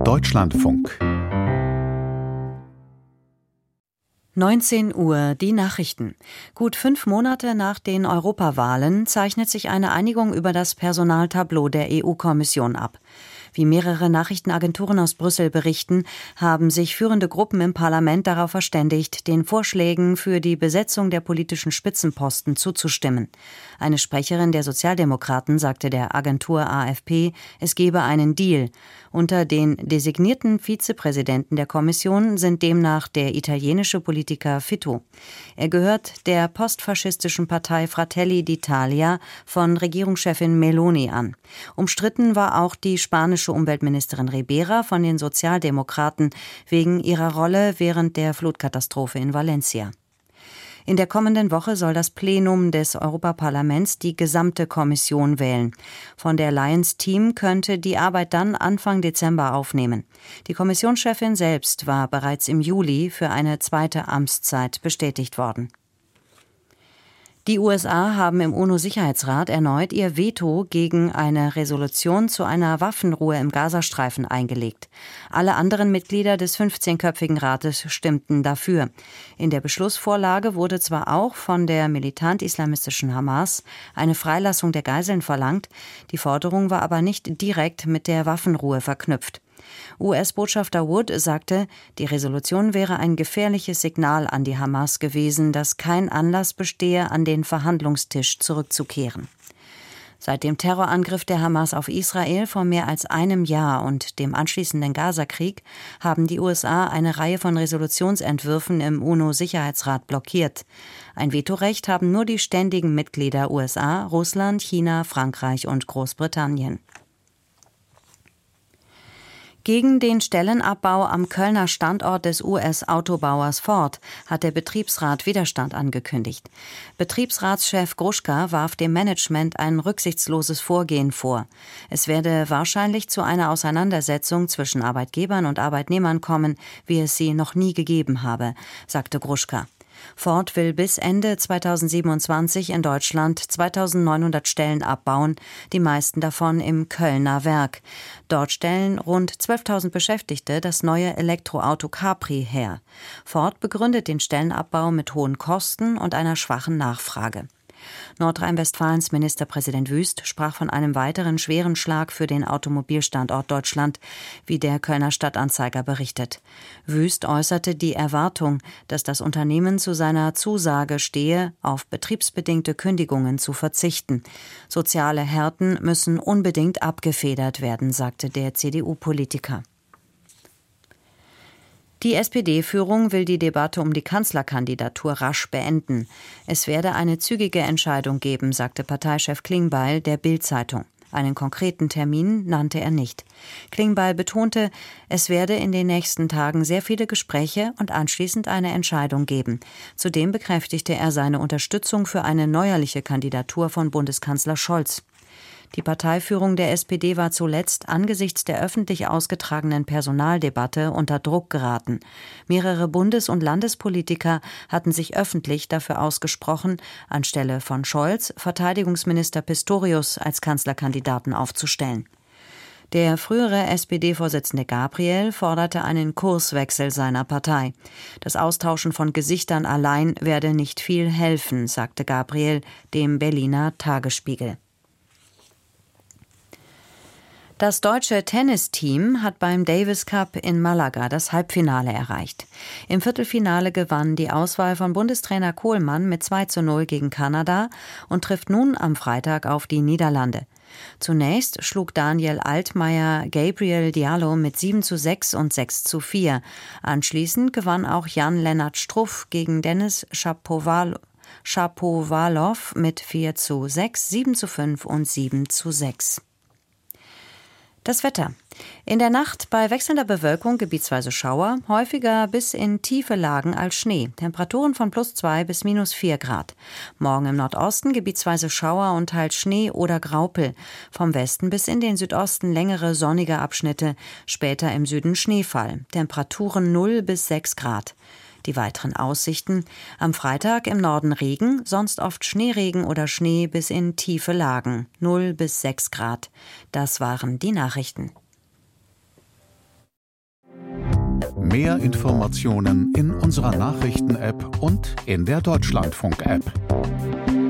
Deutschlandfunk 19 Uhr, die Nachrichten. Gut 5 Monate nach den Europawahlen zeichnet sich eine Einigung über das Personaltableau der EU-Kommission ab. Wie mehrere Nachrichtenagenturen aus Brüssel berichten, haben sich führende Gruppen im Parlament darauf verständigt, den Vorschlägen für die Besetzung der politischen Spitzenposten zuzustimmen. Eine Sprecherin der Sozialdemokraten sagte der Agentur AFP, es gebe einen Deal. Unter den designierten Vizepräsidenten der Kommission sind demnach der italienische Politiker Fitto. Er gehört der postfaschistischen Partei Fratelli d'Italia von Regierungschefin Meloni an. Umstritten war auch die spanische Umweltministerin Ribera von den Sozialdemokraten wegen ihrer Rolle während der Flutkatastrophe in Valencia. In der kommenden Woche soll das Plenum des Europaparlaments die gesamte Kommission wählen. Von der Leyen's-Team könnte die Arbeit dann Anfang Dezember aufnehmen. Die Kommissionschefin selbst war bereits im Juli für eine zweite Amtszeit bestätigt worden. Die USA haben im UNO-Sicherheitsrat erneut ihr Veto gegen eine Resolution zu einer Waffenruhe im Gazastreifen eingelegt. Alle anderen Mitglieder des 15-köpfigen Rates stimmten dafür. In der Beschlussvorlage wurde zwar auch von der militant-islamistischen Hamas eine Freilassung der Geiseln verlangt, die Forderung war aber nicht direkt mit der Waffenruhe verknüpft. US-Botschafter Wood sagte, die Resolution wäre ein gefährliches Signal an die Hamas gewesen, dass kein Anlass bestehe, an den Verhandlungstisch zurückzukehren. Seit dem Terrorangriff der Hamas auf Israel vor mehr als einem Jahr und dem anschließenden Gazakrieg haben die USA eine Reihe von Resolutionsentwürfen im UNO-Sicherheitsrat blockiert. Ein Vetorecht haben nur die ständigen Mitglieder USA, Russland, China, Frankreich und Großbritannien. Gegen den Stellenabbau am Kölner Standort des US-Autobauers Ford hat der Betriebsrat Widerstand angekündigt. Betriebsratschef Gruschka warf dem Management ein rücksichtsloses Vorgehen vor. Es werde wahrscheinlich zu einer Auseinandersetzung zwischen Arbeitgebern und Arbeitnehmern kommen, wie es sie noch nie gegeben habe, sagte Gruschka. Ford will bis Ende 2027 in Deutschland 2.900 Stellen abbauen, die meisten davon im Kölner Werk. Dort stellen rund 12.000 Beschäftigte das neue Elektroauto Capri her. Ford begründet den Stellenabbau mit hohen Kosten und einer schwachen Nachfrage. Nordrhein-Westfalens Ministerpräsident Wüst sprach von einem weiteren schweren Schlag für den Automobilstandort Deutschland, wie der Kölner Stadtanzeiger berichtet. Wüst äußerte die Erwartung, dass das Unternehmen zu seiner Zusage stehe, auf betriebsbedingte Kündigungen zu verzichten. Soziale Härten müssen unbedingt abgefedert werden, sagte der CDU-Politiker. Die SPD-Führung will die Debatte um die Kanzlerkandidatur rasch beenden. Es werde eine zügige Entscheidung geben, sagte Parteichef Klingbeil der Bild-Zeitung. Einen konkreten Termin nannte er nicht. Klingbeil betonte, es werde in den nächsten Tagen sehr viele Gespräche und anschließend eine Entscheidung geben. Zudem bekräftigte er seine Unterstützung für eine neuerliche Kandidatur von Bundeskanzler Scholz. Die Parteiführung der SPD war zuletzt angesichts der öffentlich ausgetragenen Personaldebatte unter Druck geraten. Mehrere Bundes- und Landespolitiker hatten sich öffentlich dafür ausgesprochen, anstelle von Scholz Verteidigungsminister Pistorius als Kanzlerkandidaten aufzustellen. Der frühere SPD-Vorsitzende Gabriel forderte einen Kurswechsel seiner Partei. Das Austauschen von Gesichtern allein werde nicht viel helfen, sagte Gabriel dem Berliner Tagesspiegel. Das deutsche Tennisteam hat beim Davis Cup in Malaga das Halbfinale erreicht. Im Viertelfinale gewann die Auswahl von Bundestrainer Kohlmann mit 2:0 gegen Kanada und trifft nun am Freitag auf die Niederlande. Zunächst schlug Daniel Altmaier Gabriel Diallo mit 7:6 und 6:4. Anschließend gewann auch Jan-Lennart Struff gegen Denis Shapovalov mit 4:6, 7:5 und 7:6. Das Wetter. In der Nacht bei wechselnder Bewölkung gebietsweise Schauer, häufiger bis in tiefe Lagen als Schnee. Temperaturen von +2 bis -4 Grad. Morgen im Nordosten gebietsweise Schauer und teils Schnee oder Graupel. Vom Westen bis in den Südosten längere sonnige Abschnitte, später im Süden Schneefall. Temperaturen 0 bis 6 Grad. Die weiteren Aussichten: am Freitag im Norden Regen, sonst oft Schneeregen oder Schnee bis in tiefe Lagen, 0 bis 6 Grad. Das waren die Nachrichten. Mehr Informationen in unserer Nachrichten-App und in der Deutschlandfunk-App.